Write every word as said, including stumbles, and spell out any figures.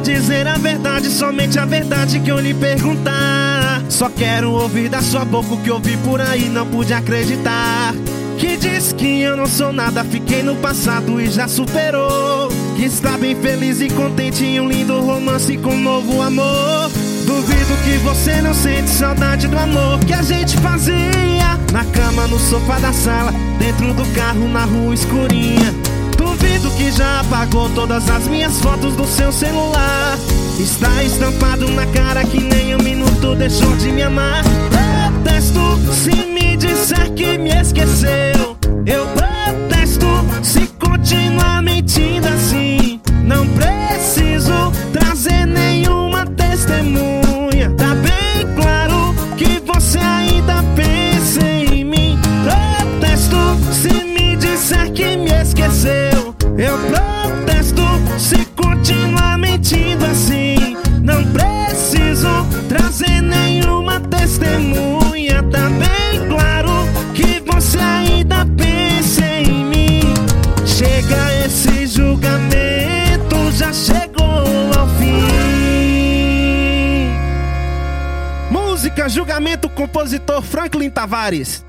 dizer a verdade, somente a verdade que eu lhe perguntar. Só quero ouvir da sua boca o que ouvi por aí, não pude acreditar. Que diz que eu não sou nada, fiquei no passado e já superou. Que está bem feliz e contente em um lindo romance com um novo amor. Duvido que você não sente saudade do amor que a gente fazia na cama, no sofá da sala, dentro do carro, na rua escurinha. Duvido que já apagou todas as minhas fotos do seu celular. Está estampado na cara que nem um minuto deixou de me amar. Protesto se me disser que me esqueceu. Eu protesto se continuar mentindo assim. Não preciso trazer nenhuma testemunha. Tá bem claro que você ainda pensa em mim. Protesto se me disser que me esqueceu. Eu protesto se continuar mentindo assim. Não preciso trazer nenhuma testemunha. Tá bem claro que você ainda pensa em mim. Chega esse julgamento, já chegou ao fim. Música Julgamento, compositor Franklin Tavares.